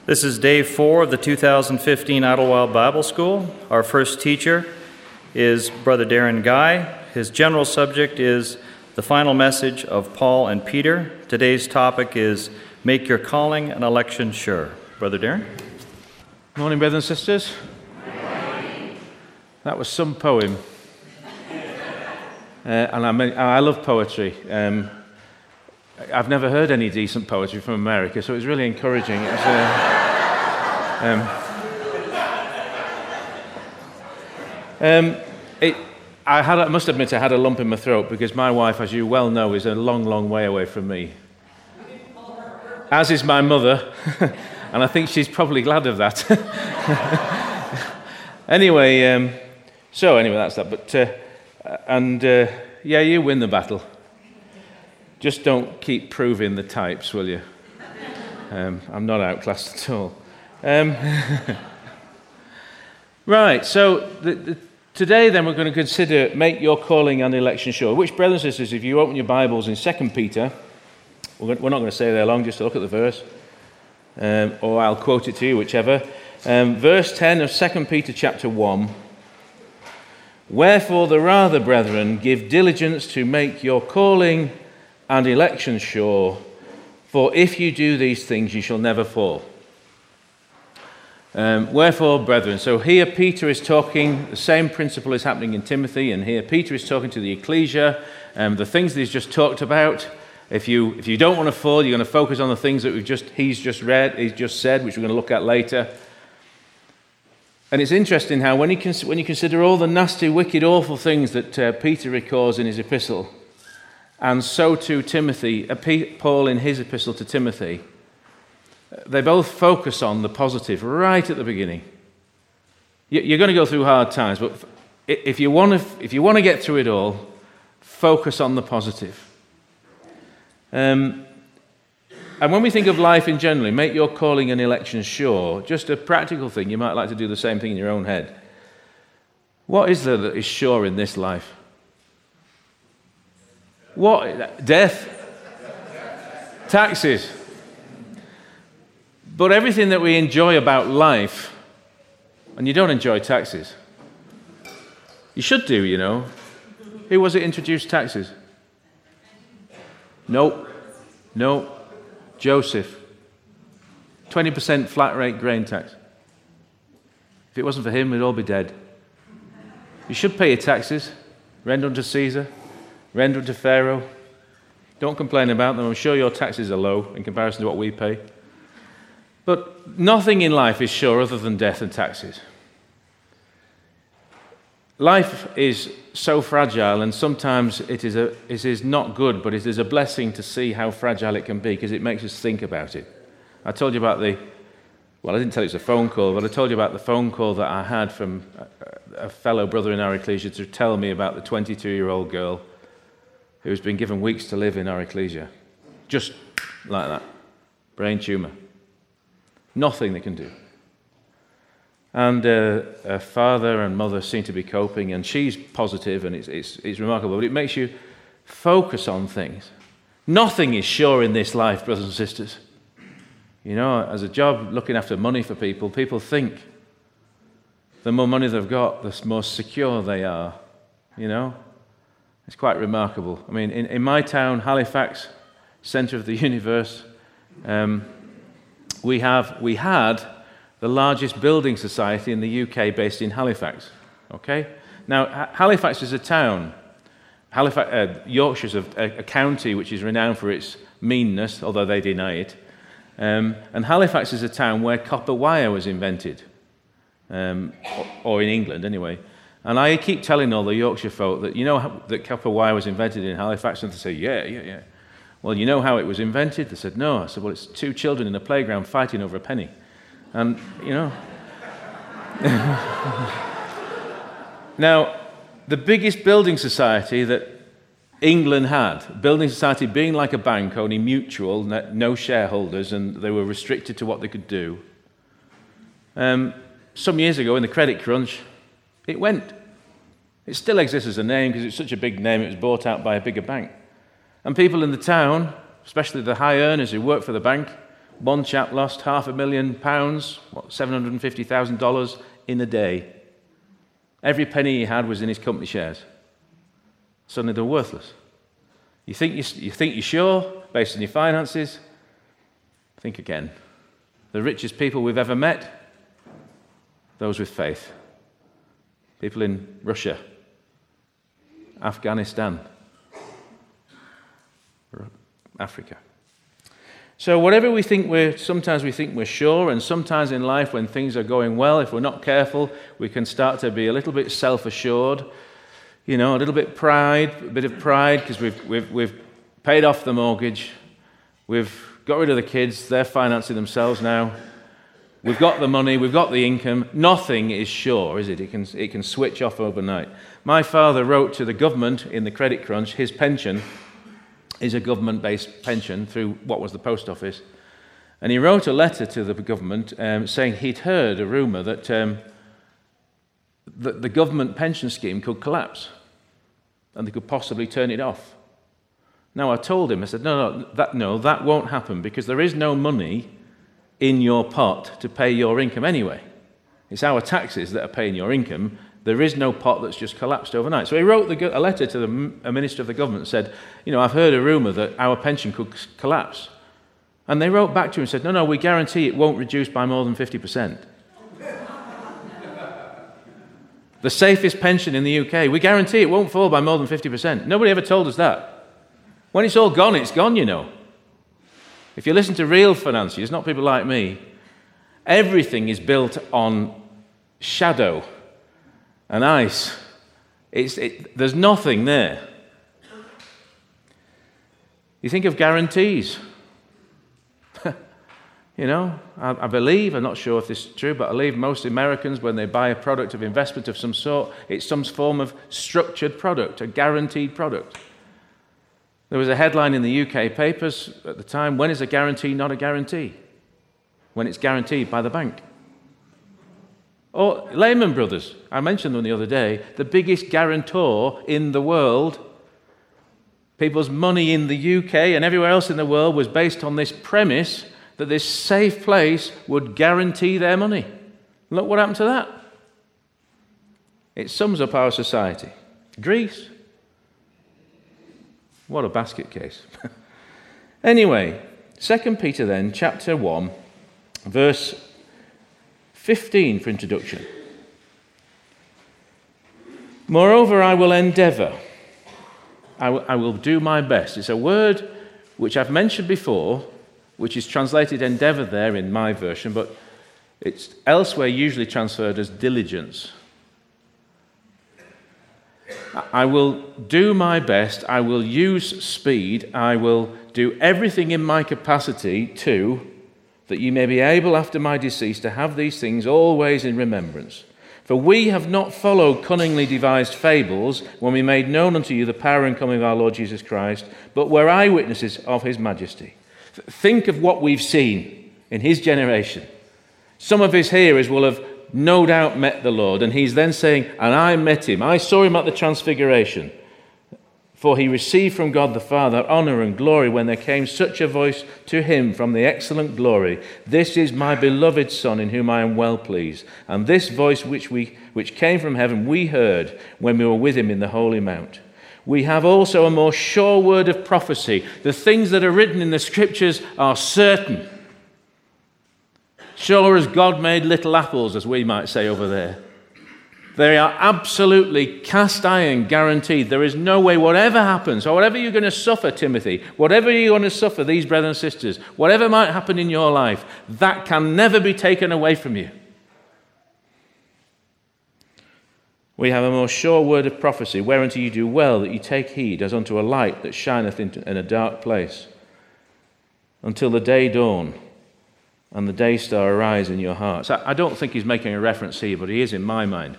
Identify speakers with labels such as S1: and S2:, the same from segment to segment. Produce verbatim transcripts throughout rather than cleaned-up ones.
S1: This is day four of the two thousand fifteen Idlewild Bible School. Our first teacher is Brother Darren Guy. His general subject is the final message of Paul and Peter. Today's topic is Make Your Calling and Election Sure. Brother Darren?
S2: Morning, brothers and sisters.
S3: Morning.
S2: That was some poem. Uh, and I, mean, I love poetry. Um, I've never heard any decent poetry from America, so it was really encouraging. It was, uh, um, um, it, I, had, I must admit I had a lump in my throat because my wife, as you well know, is a long, long way away from me. As is my mother, and I think she's probably glad of that. Anyway, um, so anyway, that's that. But uh, and uh, yeah, you win the battle. Just don't keep proving the types, will you? Um, I'm not outclassed at all. Um, right, so the, the, today then we're going to consider Make Your Calling and Election Sure, which, brothers and sisters, if you open your Bibles in Second Peter, we're not going to stay there long, just to look at the verse, um, or I'll quote it to you, whichever. Um, verse ten of Second Peter chapter one, Wherefore the rather, brethren, give diligence to make your calling and election sure, for if you do these things, you shall never fall. Um, wherefore, brethren, so here Peter is talking, the same principle is happening in Timothy, and here Peter is talking to the ecclesia, um, the things that he's just talked about. If you if you don't want to fall, you're going to focus on the things that we've just he's just read, he's just said, which we're going to look at later. And it's interesting how when you cons- when you consider all the nasty, wicked, awful things that uh, Peter records in his epistle, and so too Timothy, uh, P- Paul in his epistle to Timothy, they both focus on the positive right at the beginning. You, you're going to go through hard times, but if you want to if you want to get through it all, focus on the positive. Um, and when we think of life in general, make your calling and election sure, just a practical thing, you might like to do the same thing in your own head. What is there that is sure in this life? What? Death? Taxes? But everything that we enjoy about life, and you don't enjoy taxes. You should do, you know. Who was it introduced taxes? Nope. No. Joseph. twenty percent flat rate grain tax. If it wasn't for him, we'd all be dead. You should pay your taxes. Render unto Caesar. Render unto Pharaoh. Don't complain about them. I'm sure your taxes are low in comparison to what we pay. But nothing in life is sure other than death and taxes. Life is so fragile, and sometimes it is, a, it is not good, but it is a blessing to see how fragile it can be because it makes us think about it. I told you about the, well, I didn't tell you it's a phone call, but I told you about the phone call that I had from a, a fellow brother in our ecclesia to tell me about the twenty-two-year-old girl who's been given weeks to live in our ecclesia. Just like that. Brain tumour. Nothing they can do. And uh, her father and mother seem to be coping, and she's positive, and it's, it's, it's remarkable. But it makes you focus on things. Nothing is sure in this life, brothers and sisters. You know, as a job looking after money for people, people think the more money they've got, the more secure they are. You know? It's quite remarkable. I mean, in, in my town, Halifax, centre of the universe, um, we have we had the largest building society in the U K based in Halifax. Okay? Now, H- Halifax is a town. Halifax, uh, Yorkshire's a, a, a county which is renowned for its meanness, although they deny it. Um, and Halifax is a town where copper wire was invented, um, or, or in England anyway. And I keep telling all the Yorkshire folk that, you know, how, that copper wire was invented in Halifax, and they say, yeah, yeah, yeah. Well, you know how it was invented? They said, no. I said, well, it's two children in a playground fighting over a penny. And, you know. Now, the biggest building society that England had, building society being like a bank, only mutual, no shareholders, and they were restricted to what they could do. Um, some years ago, in the credit crunch, it went. It still exists as a name because it's such a big name, it was bought out by a bigger bank. And people in the town, especially the high earners who work for the bank, One chap lost half a million pounds, what, seven hundred fifty thousand dollars in a day. Every penny he had was in his company shares. Suddenly they're worthless. You think you're, you think you're sure, based on your finances? Think again. The richest people we've ever met, those with faith. People in Russia, Afghanistan, Africa. So whatever we think we're, sometimes we think we're sure, and sometimes in life when things are going well, if we're not careful, we can start to be a little bit self-assured, you know, a little bit pride, a bit of pride because we've, we've, we've paid off the mortgage, we've got rid of the kids, they're financing themselves now, we've got the money, we've got the income, nothing is sure, is it? It can, it can switch off overnight. My father wrote to the government in the credit crunch, his pension is a government-based pension through what was the post office. And he wrote a letter to the government um, saying he'd heard a rumour that, um, that the government pension scheme could collapse and they could possibly turn it off. Now, I told him, I said, no, no, that, no, that won't happen because there is no money in your pot to pay your income anyway. It's our taxes that are paying your income. There is no pot that's just collapsed overnight. So he wrote the, a letter to the a minister of the government and said, you know, I've heard a rumour that our pension could collapse. And they wrote back to him and said, no, no, we guarantee it won't reduce by more than fifty percent. The safest pension in the U K, we guarantee it won't fall by more than fifty percent. Nobody ever told us that. When it's all gone, it's gone, you know. If you listen to real financiers, not people like me, everything is built on shadow and ice. It's, it, there's nothing there. You think of guarantees. You know, I, I believe, I'm not sure if this is true, but I believe most Americans, when they buy a product of investment of some sort, it's some form of structured product, a guaranteed product. There was a headline in the U K papers at the time, when is a guarantee not a guarantee? When it's guaranteed by the bank. Or Lehman Brothers, I mentioned them the other day, the biggest guarantor in the world. People's money in the U K and everywhere else in the world was based on this premise that this safe place would guarantee their money. Look what happened to that. It sums up our society. Greece. What a basket case. Anyway, Second Peter then, chapter one, verse fifteen for introduction. Moreover, I will endeavour. I, w- I will do my best. It's a word which I've mentioned before, which is translated endeavour there in my version, but it's elsewhere usually transferred as diligence. I will do my best. I will use speed. I will do everything in my capacity to, that you may be able after my decease to have these things always in remembrance. For we have not followed cunningly devised fables when we made known unto you the power and coming of our Lord Jesus Christ, but were eyewitnesses of his majesty. Think of what we've seen in his generation. Some of his hearers will have no doubt met the Lord, and he's then saying, and I met him. I saw him at the transfiguration. For he received from God the Father honor and glory when there came such a voice to him from the excellent glory. This is my beloved Son in whom I am well pleased. And this voice which we which came from heaven we heard when we were with him in the holy mount. We have also a more sure word of prophecy. The things that are written in the scriptures are certain. Sure as God made little apples, as we might say over there. They are absolutely cast iron guaranteed. There is no way, whatever happens, or whatever you're going to suffer, Timothy, whatever you're going to suffer, these brothers and sisters, whatever might happen in your life, that can never be taken away from you. We have a more sure word of prophecy, whereunto you do well that you take heed, as unto a light that shineth in a dark place, until the day dawn and the day star arise in your hearts. I don't think he's making a reference here, but he is in my mind.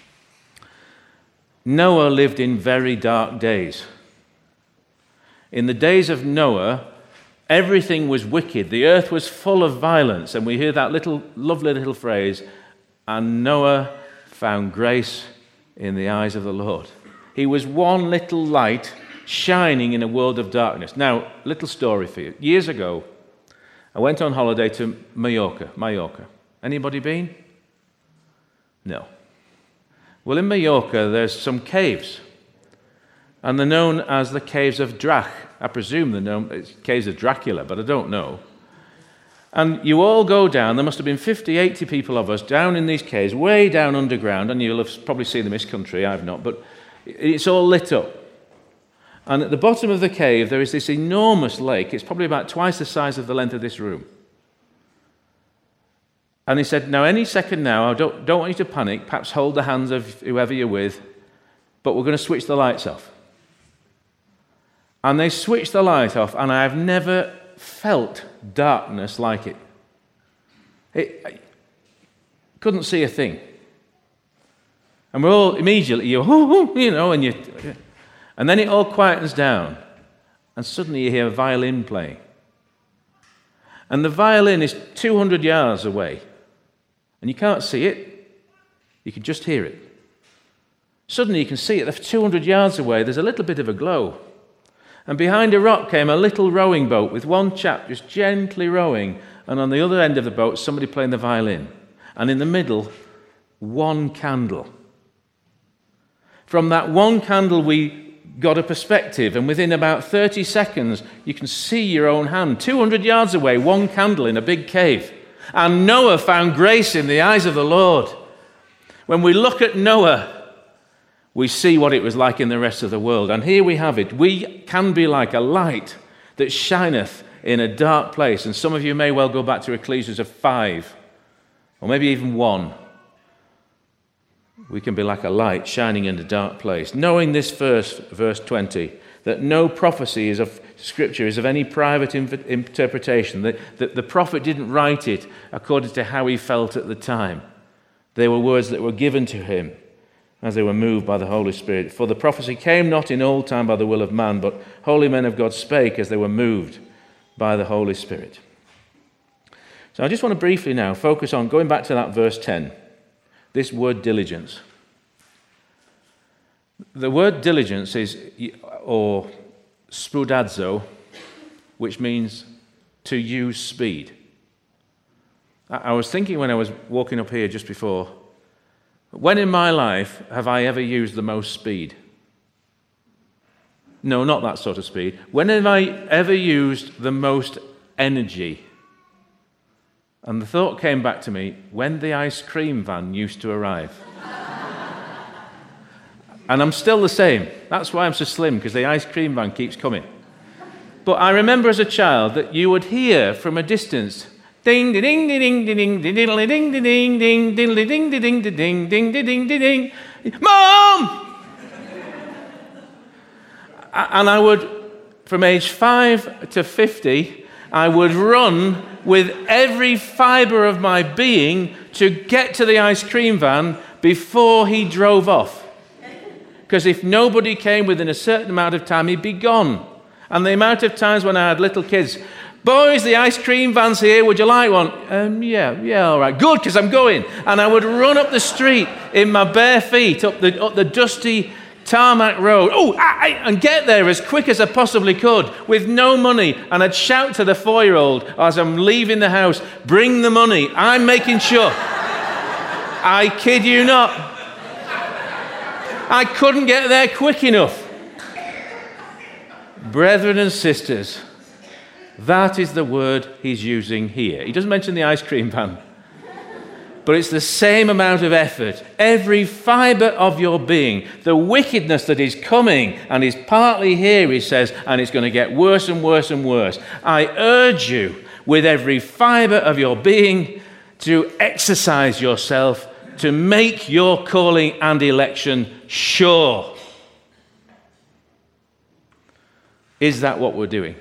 S2: Noah lived in very dark days. In the days of Noah, everything was wicked. The earth was full of violence. And we hear that little, lovely little phrase, and Noah found grace in the eyes of the Lord. He was one little light shining in a world of darkness. Now, little story for you. Years ago, I went on holiday to Mallorca. Mallorca. Anybody been? No. Well, in Mallorca, there's some caves, and they're known as the Caves of Drach. I presume they're known as Caves of Dracula, but I don't know. And you all go down. There must have been fifty, eighty people of us down in these caves, way down underground, and you'll have probably seen them in this country. I've not, but it's all lit up. And at the bottom of the cave, there is this enormous lake. It's probably about twice the size of the length of this room. And he said, now, any second now, I don't, don't want you to panic. Perhaps hold the hands of whoever you're with, but we're going to switch the lights off. And they switched the light off, and I've never felt darkness like it. It I couldn't see a thing. And we're all immediately, you, you know, and you... And then it all quietens down, and suddenly you hear a violin playing. And the violin is two hundred yards away, and you can't see it, you can just hear it. Suddenly you can see it, two hundred yards away, there's a little bit of a glow. And behind a rock came a little rowing boat with one chap just gently rowing, and on the other end of the boat, somebody playing the violin. And in the middle, one candle. From that one candle, we got a perspective, and within about thirty seconds, you can see your own hand. two hundred yards away, one candle in a big cave. And Noah found grace in the eyes of the Lord. When we look at Noah, we see what it was like in the rest of the world. And here we have it. We can be like a light that shineth in a dark place. And some of you may well go back to Ecclesiastes five, or maybe even one. We can be like a light shining in a dark place. Knowing this verse, verse twenty, that no prophecy is of Scripture is of any private inv- interpretation, that, that the prophet didn't write it according to how he felt at the time. They were words that were given to him as they were moved by the Holy Spirit. For the prophecy came not in old time by the will of man, but holy men of God spake as they were moved by the Holy Spirit. So I just want to briefly now focus on going back to that verse ten. This word diligence. The word diligence is, or spoudazo, which means to use speed. I was thinking when I was walking up here just before, when in my life have I ever used the most speed? No, not that sort of speed. When have I ever used the most energy? And the thought came back to me, when the ice cream van used to arrive. And I'm still the same. That's why I'm so slim, because the ice cream van keeps coming. But I remember as a child that you would hear from a distance, ding ding ding ding ding ding ding ding ding ding ding ding ding ding ding ding ding ding, Mom! And I would, from age five to fifty, I would run with every fibre of my being to get to the ice cream van before he drove off. Because if nobody came within a certain amount of time, he'd be gone. And the amount of times when I had little kids, boys, the ice cream van's here, would you like one? Um, yeah, yeah, all right, good, because I'm going. And I would run up the street in my bare feet, up the, up the dusty tarmac road, oh, ah, and get there as quick as I possibly could with no money. And I'd shout to the four-year-old as I'm leaving the house, bring the money. I'm making sure. I kid you not. I couldn't get there quick enough. Brethren and sisters, that is the word he's using here. He doesn't mention the ice cream van. But it's the same amount of effort. Every fibre of your being, the wickedness that is coming and is partly here, he says, and it's going to get worse and worse and worse. I urge you with every fibre of your being to exercise yourself to make your calling and election sure. Is that what we're doing?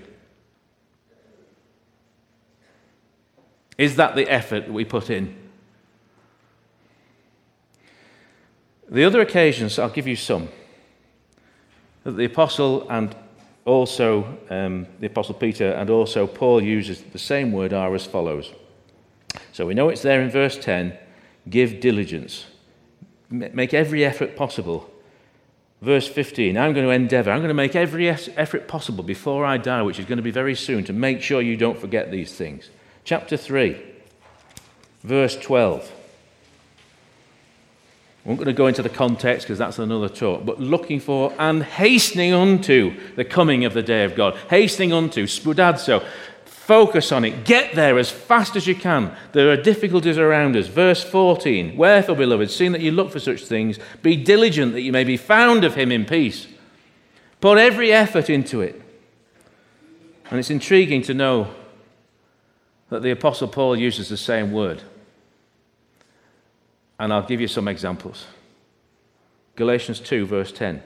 S2: Is that the effort that we put in? The other occasions, I'll give you some, that the Apostle and also um, the Apostle Peter and also Paul uses the same word are as follows. So we know it's there in verse ten, give diligence, make every effort possible. Verse fifteen, I'm going to endeavor, I'm going to make every effort possible before I die, which is going to be very soon, to make sure you don't forget these things. chapter three, verse twelve. I'm not going to go into the context because that's another talk, but looking for and hastening unto the coming of the day of God. Hastening unto, spoudazo. Focus on it. Get there as fast as you can. There are difficulties around us. Verse fourteen, wherefore, beloved, seeing that you look for such things, be diligent that you may be found of him in peace. Put every effort into it. And it's intriguing to know that the Apostle Paul uses the same word. And I'll give you some examples. Galatians two, verse ten.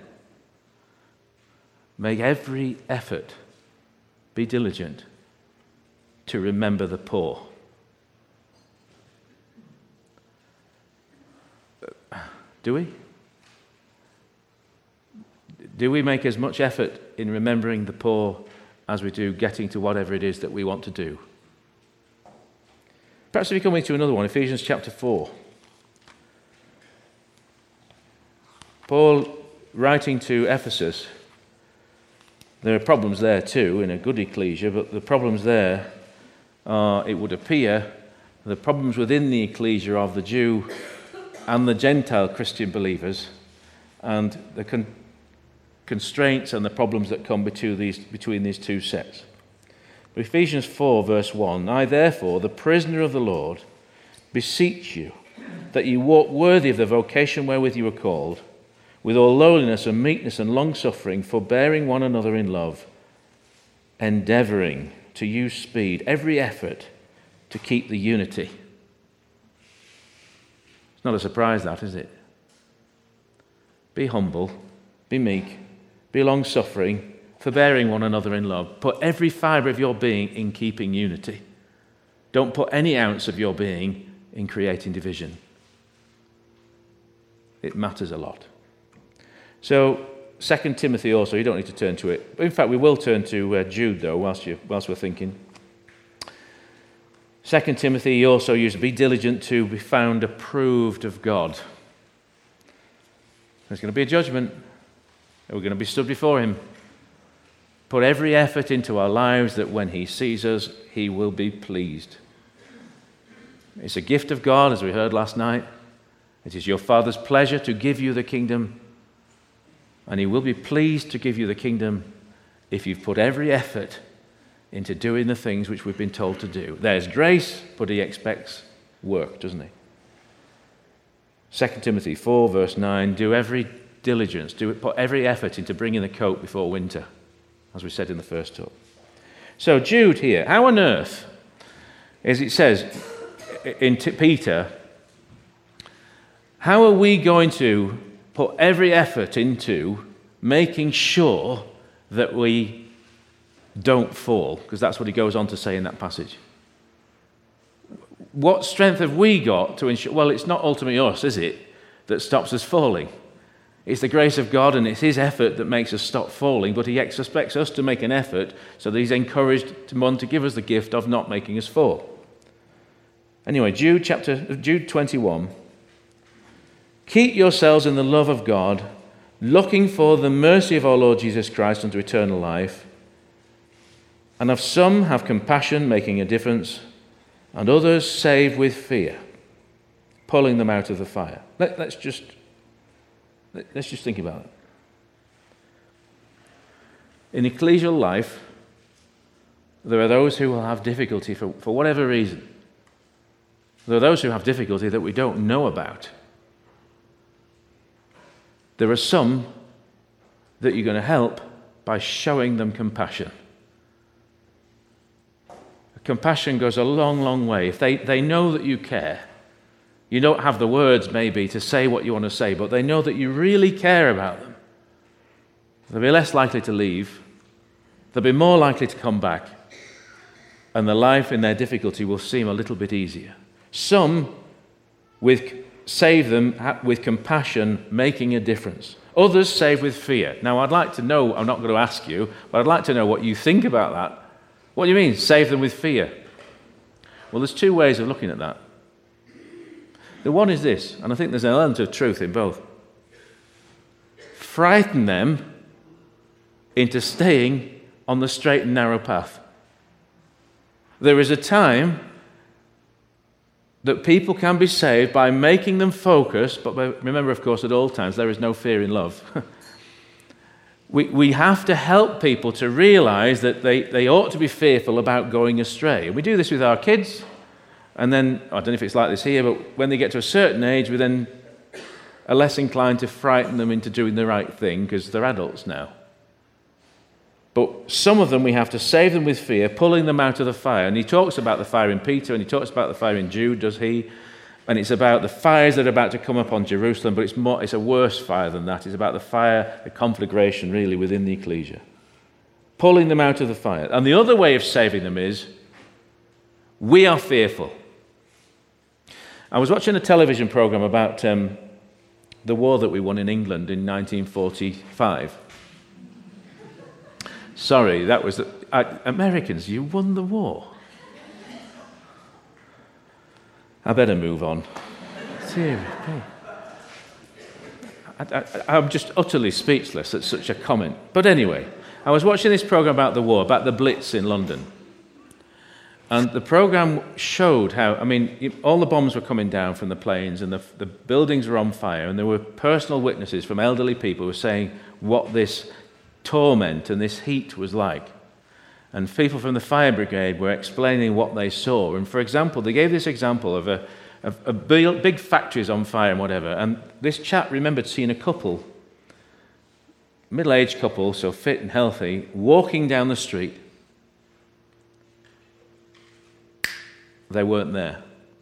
S2: Make every effort, be diligent, to remember the poor. Do we? Do we make as much effort in remembering the poor as we do getting to whatever it is that we want to do? Perhaps if we come into another one, Ephesians chapter four. Paul, writing to Ephesus, there are problems there too in a good ecclesia, but the problems there are, it would appear, the problems within the ecclesia of the Jew and the Gentile Christian believers, and the con- constraints and the problems that come between these, between these two sets. Ephesians four, verse one, I therefore, the prisoner of the Lord, beseech you that you walk worthy of the vocation wherewith you were called, with all lowliness and meekness and long-suffering, forbearing one another in love, endeavouring to use speed, every effort to keep the unity. It's not a surprise, that, is it? Be humble, be meek, be long-suffering, forbearing one another in love. Put every fibre of your being in keeping unity. Don't put any ounce of your being in creating division. It matters a lot. So, Second Timothy also, you don't need to turn to it. In fact, we will turn to uh, Jude, though, whilst, you, whilst we're thinking. Second Timothy, he also used, be diligent to be found approved of God. There's going to be a judgment. We're going to be stood before him. Put every effort into our lives that when he sees us, he will be pleased. It's a gift of God, as we heard last night. It is your Father's pleasure to give you the kingdom. And he will be pleased to give you the kingdom if you've put every effort into doing the things which we've been told to do. There's grace, but he expects work, doesn't he? Second Timothy four, verse nine, do every diligence, do put every effort into bringing the coat before winter, as we said in the first talk. So Jude here, how on earth, as it says in Peter, how are we going to put every effort into making sure that we don't fall? Because that's what he goes on to say in that passage. What strength have we got to ensure? Well, it's not ultimately us, is it, that stops us falling? It's the grace of God and it's his effort that makes us stop falling, but he expects us to make an effort so that he's encouraged to one to give us the gift of not making us fall. Anyway, Jude chapter Jude twenty-one. Keep yourselves in the love of God, looking for the mercy of our Lord Jesus Christ unto eternal life. And of some have compassion, making a difference, and others save with fear, pulling them out of the fire. Let, let's just let's just think about it. In ecclesial life, there are those who will have difficulty for, for whatever reason. There are those who have difficulty that we don't know about. There are some that you're going to help by showing them compassion. Compassion goes a long, long way. If they, they know that you care, you don't have the words maybe to say what you want to say, but they know that you really care about them, they'll be less likely to leave, they'll be more likely to come back, and the life in their difficulty will seem a little bit easier. Some with save them with compassion, making a difference. Others save with fear. Now, I'd like to know, I'm not going to ask you, but I'd like to know what you think about that. What do you mean, save them with fear? Well, there's two ways of looking at that. The one is this, and I think there's an element of truth in both. Frighten them into staying on the straight and narrow path. There is a time that people can be saved by making them focus, but remember, of course, at all times, there is no fear in love. we, we have to help people to realize that they, they ought to be fearful about going astray. We do this with our kids, and then, I don't know if it's like this here, but when they get to a certain age, we then are less inclined to frighten them into doing the right thing because they're adults now. But some of them we have to save them with fear, pulling them out of the fire. And he talks about the fire in Peter, and he talks about the fire in Jude, does he? And it's about the fires that are about to come upon Jerusalem, but it's more, it's a worse fire than that. It's about the fire, the conflagration, really, within the ecclesia. Pulling them out of the fire. And the other way of saving them is, we are fearful. I was watching a television program about um, the war that we won in England in nineteen forty-five. Sorry, that was the, uh, Americans, you won the war. I better move on. Seriously. I, I, I'm just utterly speechless at such a comment. But anyway, I was watching this program about the war, about the Blitz in London. And the program showed how, I mean, all the bombs were coming down from the planes and the, the buildings were on fire, and there were personal witnesses from elderly people who were saying what this torment and this heat was like. And people from the fire brigade were explaining what they saw. And for example, they gave this example of a, of a big factories on fire and whatever. And this chap remembered seeing a couple, middle-aged couple, so fit and healthy, walking down the street. They weren't there.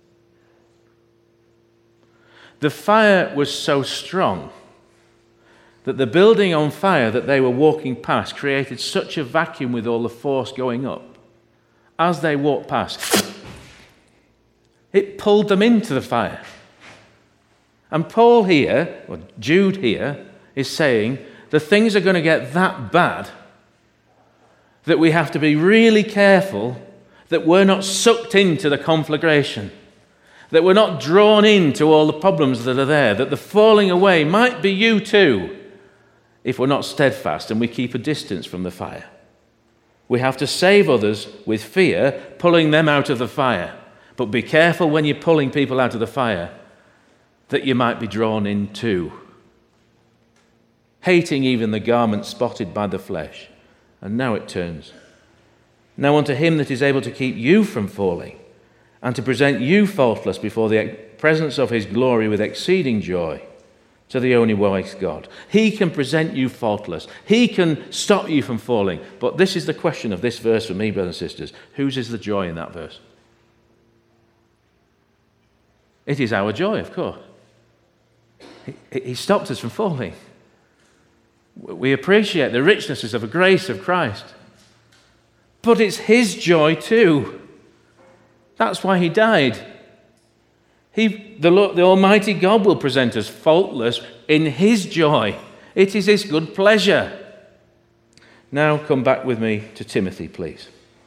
S2: The fire was so strong that the building on fire that they were walking past created such a vacuum with all the force going up. As they walked past, it pulled them into the fire. And Paul here, or Jude here, is saying the things are going to get that bad that we have to be really careful that we're not sucked into the conflagration, that we're not drawn into all the problems that are there, that the falling away might be you too, if we're not steadfast and we keep a distance from the fire. We have to save others with fear, pulling them out of the fire. But be careful when you're pulling people out of the fire that you might be drawn in too. Hating even the garment spotted by the flesh. And now it turns. Now unto him that is able to keep you from falling and to present you faultless before the presence of his glory with exceeding joy. To the only wise God. He can present you faultless. He can stop you from falling. But this is the question of this verse for me, brothers and sisters. Whose is the joy in that verse? It is our joy, of course. He, he stopped us from falling. We appreciate the richnesses of the grace of Christ. But it's his joy too. That's why he died. He, the, Lord, the Almighty God will present us faultless in his joy. It is his good pleasure. Now come back with me to Timothy, please.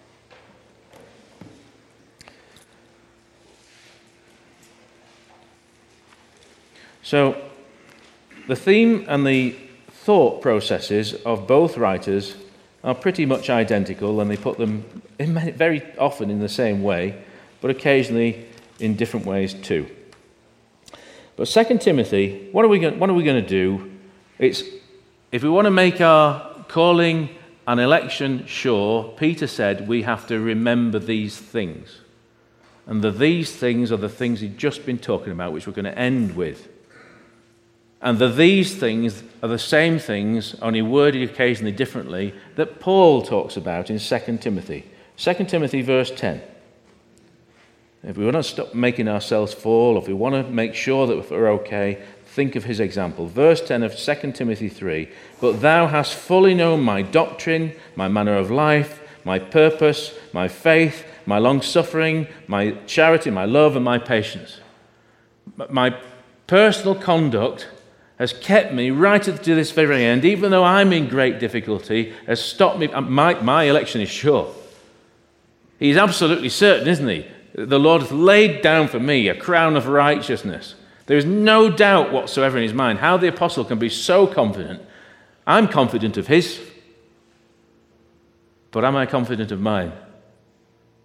S2: So, the theme and the thought processes of both writers are pretty much identical, and they put them in many, very often in the same way, but occasionally in different ways too. But Second Timothy, what are we going, what are we going to do? It's, if we want to make our calling and election sure, Peter said we have to remember these things. And the these things are the things he'd just been talking about, which we're going to end with. And the these things are the same things, only worded occasionally differently, that Paul talks about in Second Timothy. Second Timothy verse ten. If we want to stop making ourselves fall, if we want to make sure that we're okay, think of his example. Verse ten of Second Timothy three. But thou hast fully known my doctrine, my manner of life, my purpose, my faith, my long-suffering, my charity, my love, and my patience. My personal conduct has kept me right to this very end, even though I'm in great difficulty, has stopped me. My, my election is sure. He's absolutely certain, isn't he? The Lord has laid down for me a crown of righteousness. There is no doubt whatsoever in his mind how the apostle can be so confident. I'm confident of his, but am I confident of mine?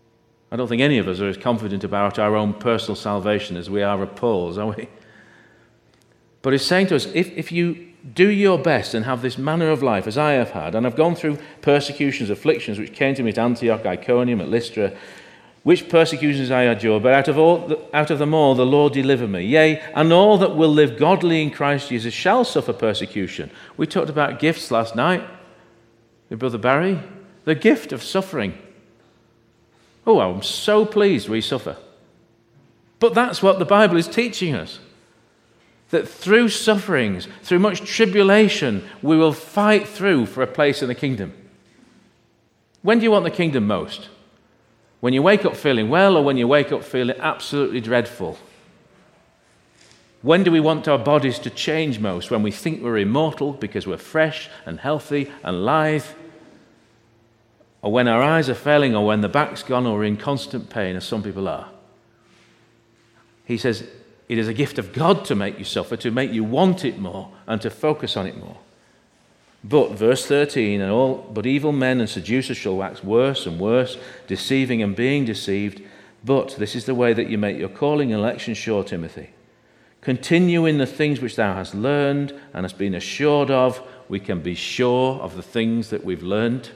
S2: I don't think any of us are as confident about our own personal salvation as we are of Paul's, are we? But he's saying to us, if, if you do your best and have this manner of life as I have had, and I've gone through persecutions, afflictions, which came to me at Antioch, Iconium, at Lystra, which persecutions I endure, but out of, all, out of them all the Lord deliver me. Yea, and all that will live godly in Christ Jesus shall suffer persecution. We talked about gifts last night with Brother Barry. The gift of suffering. Oh, I'm so pleased we suffer. But that's what the Bible is teaching us. That through sufferings, through much tribulation, we will fight through for a place in the kingdom. When do you want the kingdom most? When you wake up feeling well, or when you wake up feeling absolutely dreadful? When do we want our bodies to change most? When we think we're immortal because we're fresh and healthy and lithe? Or when our eyes are failing, or when the back's gone, or we're in constant pain, as some people are? He says, it is a gift of God to make you suffer, to make you want it more, and to focus on it more. But, verse thirteen, and all but evil men and seducers shall wax worse and worse, deceiving and being deceived. But this is the way that you make your calling and election sure, Timothy. Continue in the things which thou hast learned and hast been assured of. We can be sure of the things that we've learned.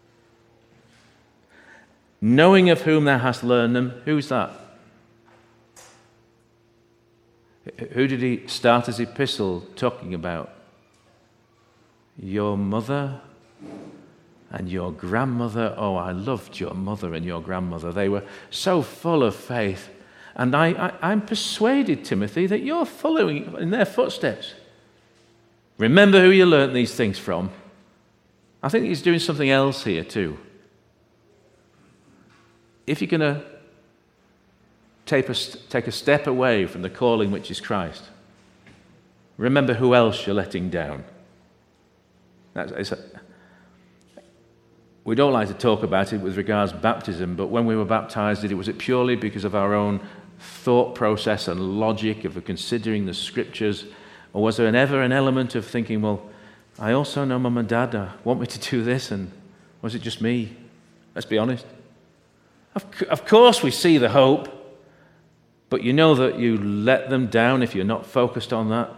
S2: Knowing of whom thou hast learned them. Who's that? Who did he start his epistle talking about? Your mother and your grandmother. Oh, I loved your mother and your grandmother. They were so full of faith. And I, I, I'm persuaded, Timothy, that you're following in their footsteps. Remember who you learnt these things from. I think he's doing something else here too. If you're going to take a, take a step away from the calling which is Christ, remember who else you're letting down. That's, it's a, we don't like to talk about it with regards to baptism, but when we were baptized, was it purely because of our own thought process and logic of considering the scriptures, or was there an ever an element of thinking, well, I also know Mum and Dad uh, want me to do this, and was it just me? Let's be honest. Of, of course we see the hope, but you know that you let them down if you're not focused on that.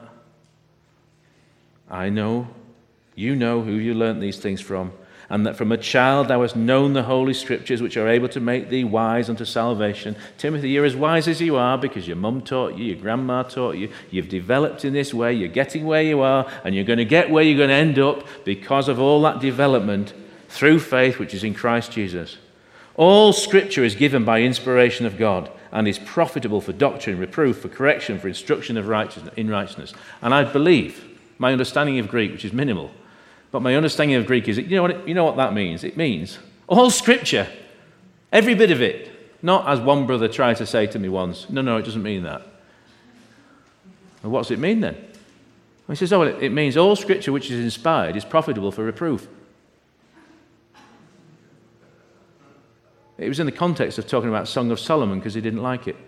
S2: I know, you know who you learnt these things from, and that from a child thou hast known the holy scriptures which are able to make thee wise unto salvation. Timothy, you're as wise as you are because your mum taught you, your grandma taught you, you've developed in this way, you're getting where you are, and you're going to get where you're going to end up because of all that development through faith which is in Christ Jesus. All scripture is given by inspiration of God and is profitable for doctrine, reproof, for correction, for instruction of righteousness, in righteousness. And I believe, my understanding of Greek, which is minimal, but my understanding of Greek is, you know what, it, you know what that means? It means all scripture, every bit of it. Not as one brother tried to say to me once, no, no, it doesn't mean that. Well, what does it mean then? He says, oh, well, it, it means all scripture which is inspired is profitable for reproof. It was in the context of talking about Song of Solomon because he didn't like it.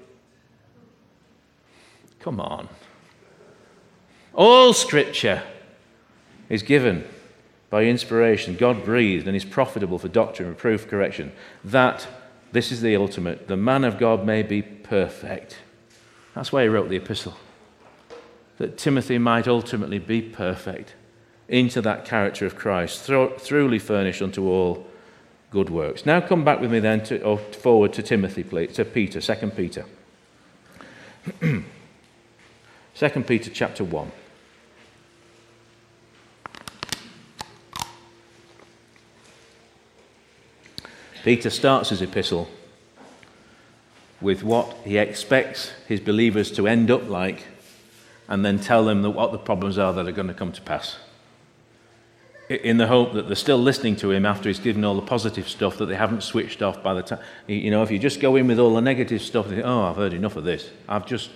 S2: Come on. All scripture is given by inspiration, God-breathed, and is profitable for doctrine, reproof, correction. That, this is the ultimate, the man of God may be perfect. That's why he wrote the epistle. That Timothy might ultimately be perfect into that character of Christ, truly furnished unto all good works. Now come back with me then, to, or forward to Timothy, please, to Peter, Second Peter. Second Peter chapter one. Peter starts his epistle with what he expects his believers to end up like, and then tell them that what the problems are that are going to come to pass, in the hope that they're still listening to him after he's given all the positive stuff, that they haven't switched off by the time. You know, if you just go in with all the negative stuff, they think, oh, I've heard enough of this. I've just...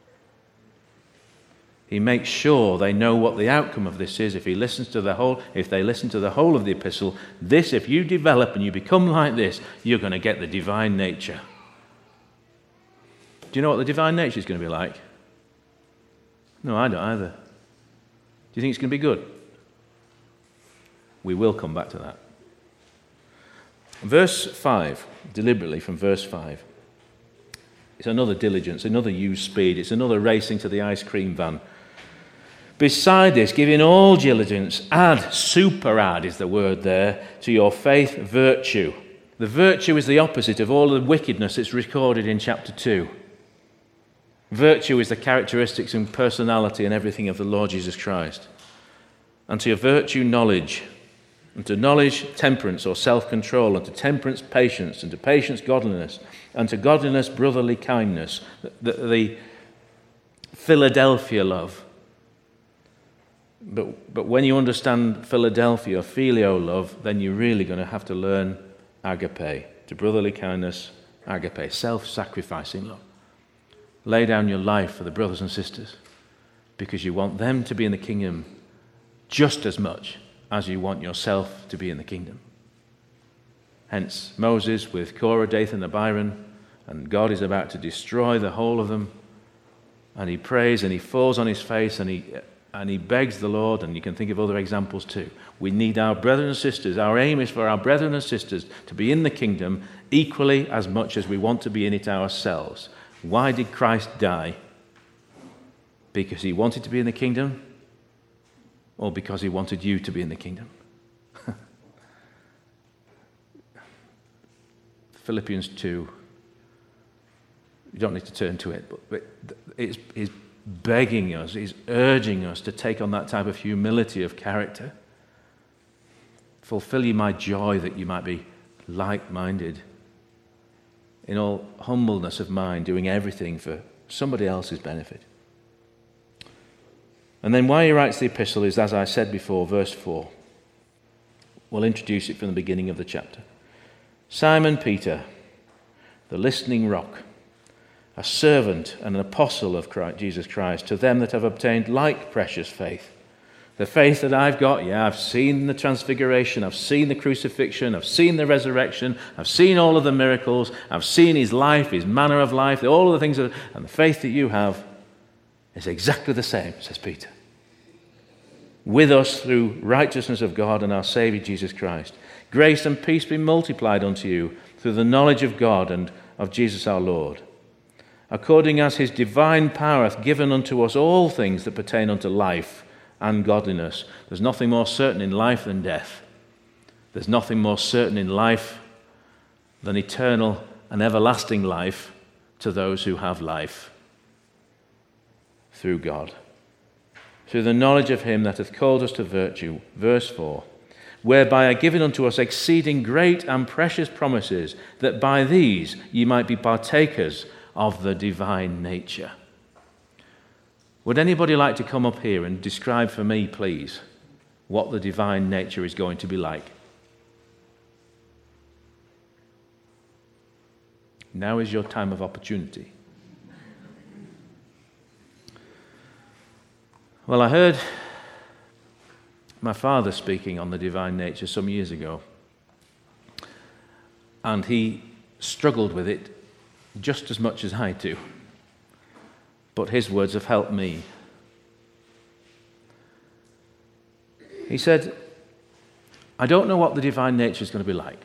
S2: He makes sure they know what the outcome of this is. If he listens to the whole, if they listen to the whole of the epistle, this, if you develop and you become like this, you're going to get the divine nature. Do you know what the divine nature is going to be like? No, I don't either. Do you think it's going to be good? We will come back to that. Verse five, deliberately from verse five. It's another diligence, another use speed. It's another racing to the ice cream van. Beside this, giving all diligence, add, super add is the word there, to your faith, virtue. The virtue is the opposite of all the wickedness that's recorded in chapter two. Virtue is the characteristics and personality and everything of the Lord Jesus Christ. And to your virtue, knowledge. And to knowledge, temperance or self-control. And to temperance, patience. And to patience, godliness. And to godliness, brotherly kindness. The, the Philadelphia love. But, but when you understand Philadelphia, phileo love, then you're really going to have to learn agape. To brotherly kindness, agape. Self-sacrificing love. Lay down your life for the brothers and sisters because you want them to be in the kingdom just as much as you want yourself to be in the kingdom. Hence, Moses with Korah, Dathan, and Abiram, and God is about to destroy the whole of them, and he prays and he falls on his face and he and he begs the Lord, and you can think of other examples too. We need our brothers and sisters. Our aim is for our brethren and sisters to be in the kingdom equally as much as we want to be in it ourselves. Why did Christ die? Because he wanted to be in the kingdom, or because he wanted you to be in the kingdom? Philippians two. You don't need to turn to it, but it's, it's begging us, it's urging us to take on that type of humility of character. Fulfill you my joy that you might be like-minded, in all humbleness of mind, doing everything for somebody else's benefit. And then why he writes the epistle is, as I said before, verse four. We'll introduce it from the beginning of the chapter. Simon Peter, the listening rock, a servant and an apostle of Christ, Jesus Christ, to them that have obtained like precious faith. The faith that I've got, yeah, I've seen the transfiguration, I've seen the crucifixion, I've seen the resurrection, I've seen all of the miracles, I've seen his life, his manner of life, all of the things, that, and the faith that you have is exactly the same, says Peter. With us through righteousness of God and our Saviour Jesus Christ. Grace and peace be multiplied unto you through the knowledge of God and of Jesus our Lord. According as his divine power hath given unto us all things that pertain unto life and godliness. There's nothing more certain in life than death. There's nothing more certain in life than eternal and everlasting life to those who have life through God. Through the knowledge of him that hath called us to virtue, verse four, whereby are given unto us exceeding great and precious promises, that by these ye might be partakers of the divine nature. Would anybody like to come up here and describe for me, please, what the divine nature is going to be like? Now is your time of opportunity. Well, I heard my father speaking on the divine nature some years ago, and he struggled with it just as much as I do. But his words have helped me. He said, I don't know what the divine nature is going to be like.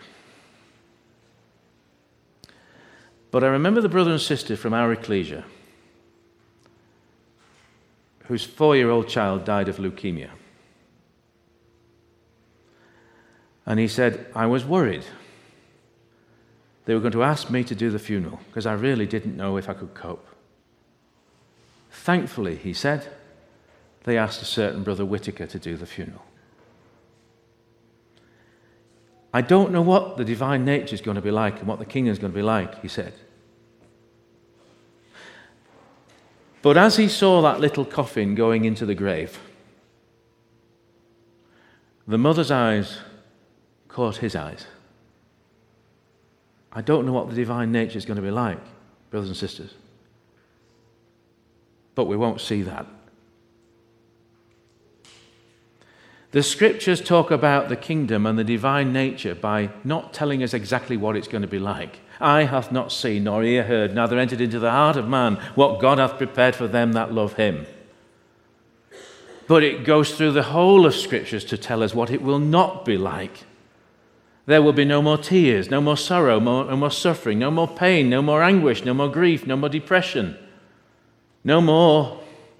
S2: But I remember the brother and sister from our ecclesia whose four-year-old child died of leukemia. And he said, I was worried they were going to ask me to do the funeral because I really didn't know if I could cope. Thankfully, he said, they asked a certain Brother Whitaker to do the funeral. I don't know what the divine nature is going to be like and what the kingdom is going to be like, he said. But as he saw that little coffin going into the grave, the mother's eyes caught his eyes. I don't know what the divine nature is going to be like, brothers and sisters. But we won't see that. The scriptures talk about the kingdom and the divine nature by not telling us exactly what it's going to be like. Eye hath not seen, nor ear heard, neither entered into the heart of man what God hath prepared for them that love him. But it goes through the whole of scriptures to tell us what it will not be like. There will be no more tears, no more sorrow, more, no more suffering, no more pain, no more anguish, no more grief, no more depression. No more.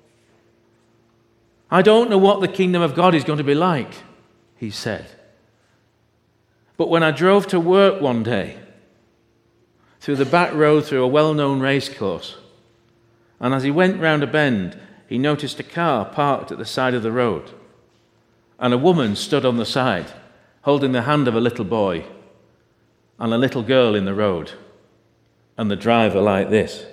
S2: I don't know what the kingdom of God is going to be like, he said. But when I drove to work one day, through the back road through a well-known racecourse, and as he went round a bend, he noticed a car parked at the side of the road, and a woman stood on the side, holding the hand of a little boy, and a little girl in the road, and the driver like this.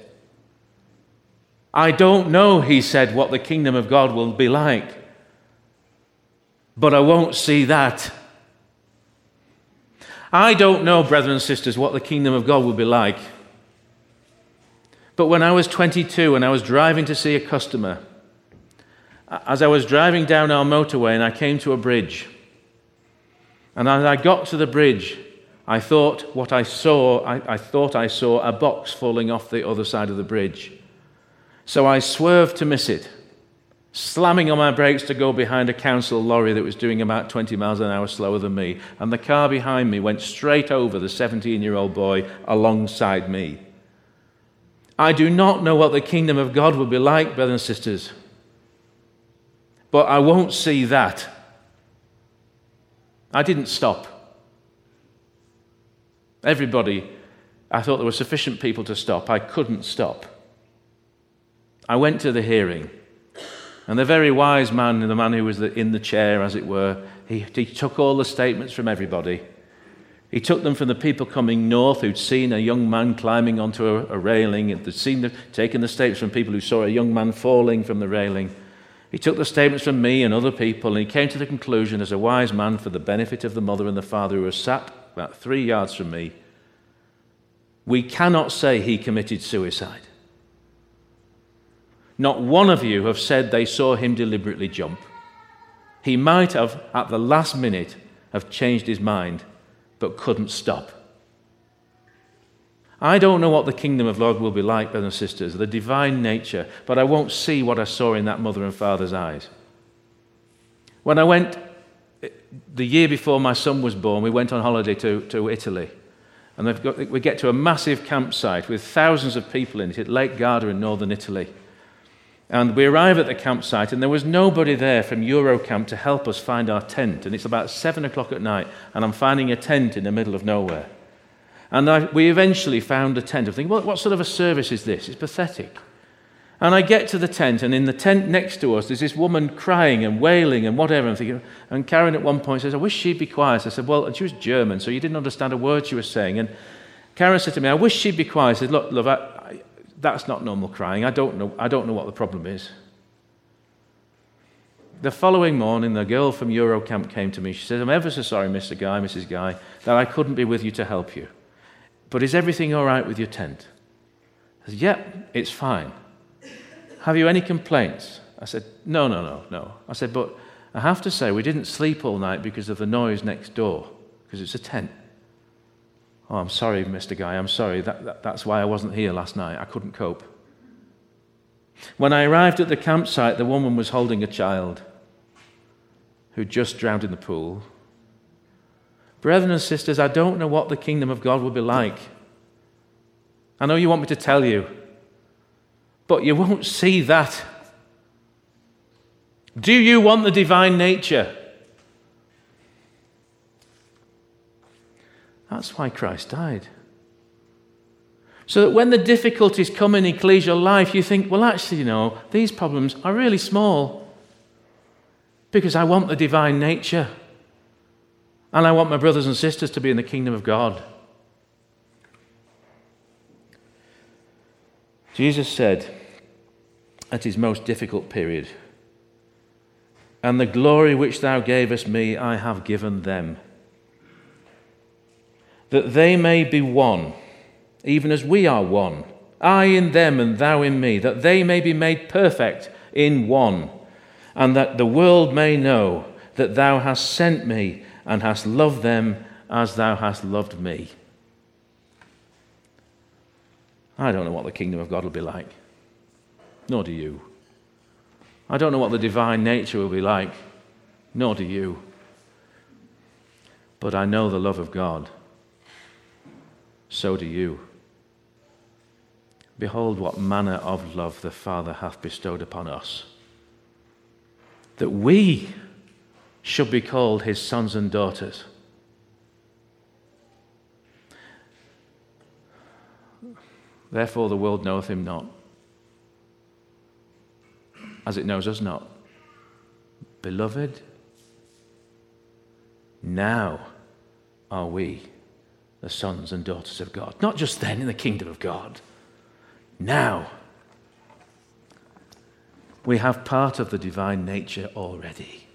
S2: I don't know, he said, what the kingdom of God will be like, but I won't see that. I don't know, brethren and sisters, what the kingdom of God will be like. But when I was twenty-two and I was driving to see a customer, as I was driving down our motorway and I came to a bridge, and as I got to the bridge, I thought what I saw, I, I thought I saw a box falling off the other side of the bridge. So I swerved to miss it, slamming on my brakes to go behind a council lorry that was doing about twenty miles an hour slower than me, and the car behind me went straight over the seventeen-year-old boy alongside me. I do not know what the kingdom of God will be like, brothers and sisters, but I won't see that. I didn't stop. Everybody, I thought there were sufficient people to stop. I couldn't stop. I went to the hearing, and the very wise man, the man who was in the chair, as it were, he, he took all the statements from everybody. He took them from the people coming north who'd seen a young man climbing onto a, a railing, and they'd seen the, taken the statements from people who saw a young man falling from the railing. He took the statements from me and other people, and he came to the conclusion, as a wise man, for the benefit of the mother and the father who were sat about three yards from me, we cannot say he committed suicide. Not one of you have said they saw him deliberately jump. He might have, at the last minute, have changed his mind, but couldn't stop. I don't know what the kingdom of God will be like, brothers and sisters, the divine nature, but I won't see what I saw in that mother and father's eyes. When I went, the year before my son was born, we went on holiday to, to Italy. And we've got, we get to a massive campsite with thousands of people in it at Lake Garda in northern Italy. And we arrive at the campsite, and there was nobody there from Eurocamp to help us find our tent. And it's about seven o'clock at night, and I'm finding a tent in the middle of nowhere. And I, we eventually found a tent. I'm thinking, well, what sort of a service is this? It's pathetic. And I get to the tent, and in the tent next to us, there's this woman crying and wailing and whatever. I'm thinking, and Karen at one point says, I wish she'd be quiet. I said, well, and she was German, so you didn't understand a word she was saying. And Karen said to me, I wish she'd be quiet. I said, look, love, I, I, that's not normal crying. I don't know, I don't know what the problem is. The following morning, the girl from Eurocamp came to me. She said, I'm ever so sorry, Mister Guy, Missus Guy, that I couldn't be with you to help you. But is everything all right with your tent? I said, yep, it's fine. Have you any complaints? I said, no, no, no, no. I said, but I have to say, we didn't sleep all night because of the noise next door, because it's a tent. Oh, I'm sorry, Mister Guy, I'm sorry. That, that, that's why I wasn't here last night. I couldn't cope. When I arrived at the campsite, the woman was holding a child who just drowned in the pool. Brethren and sisters, I don't know what the kingdom of God will be like. I know you want me to tell you, but you won't see that. Do you want the divine nature? That's why Christ died. So that when the difficulties come in ecclesial life, you think, well, actually, you know, these problems are really small because I want the divine nature. And I want my brothers and sisters to be in the kingdom of God. Jesus said at his most difficult period, and the glory which thou gavest me, I have given them, that they may be one, even as we are one, I in them and thou in me, that they may be made perfect in one, and that the world may know that thou hast sent me and hast loved them as thou hast loved me. I don't know what the kingdom of God will be like. Nor do you. I don't know what the divine nature will be like. Nor do you. but I know the love of God. So do you. Behold what manner of love the Father hath bestowed upon us, that we should be called his sons and daughters. Therefore the world knoweth him not, as it knows us not. Beloved, now are we the sons and daughters of God. Not just then in the kingdom of God. Now we have part of the divine nature already.